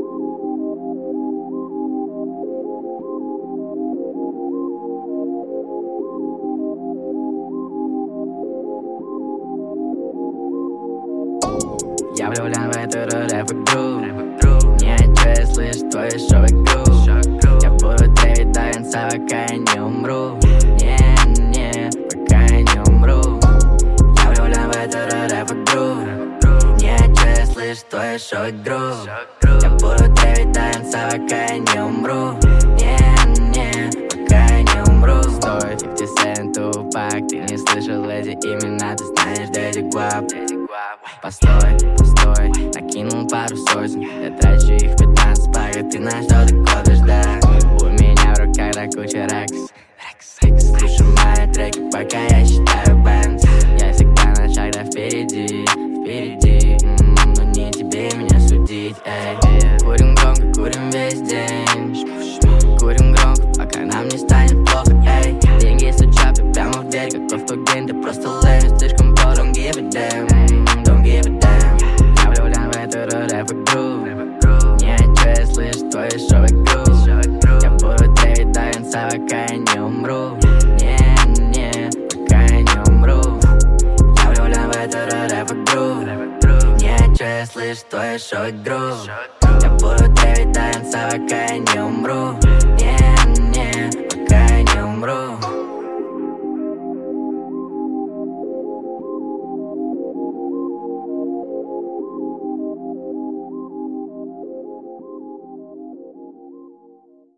Я влюблен в эту рэп-игру. Ничего, я слышу твою шоу-игру. Я буду тревить до конца, пока я не умру. Не, пока я не умру. Я влюблен в эту рэп-игру. Ничего, я слышу твою шоу-игру. Я буду тревить до конца, пока я не умру. Не, пока я не умру. Стой, 50 Cent, Tupac, ты не слышал эти имена, ты знаешь, Дэдди Гвап. Постой, накинул пару сотен. Я трачу их 15, пока ты на что ты копишь, да. У меня в руках да куча рекс. Слушай мои треки, пока я считаю бэнд. Я всегда на шаг да впереди. Но не тебе меня судить, эй. Курим громко, курим весь день. Курим громко, пока нам не станет плохо, эй. Деньги стучат прямо в дверь, как в тот день. Ты просто левин, слишком по, don't give a damn. Я влюблен в эту рэп-игру. Ничего, я слышу твою шоу-игру. Я буду тревить до конца, пока я не умру. Не, пока я не умру. Я влюблен в эту рэп-игру. Ничего, я слышу твою шоу-игру. Я буду тревить до конца, пока я не умру. Не,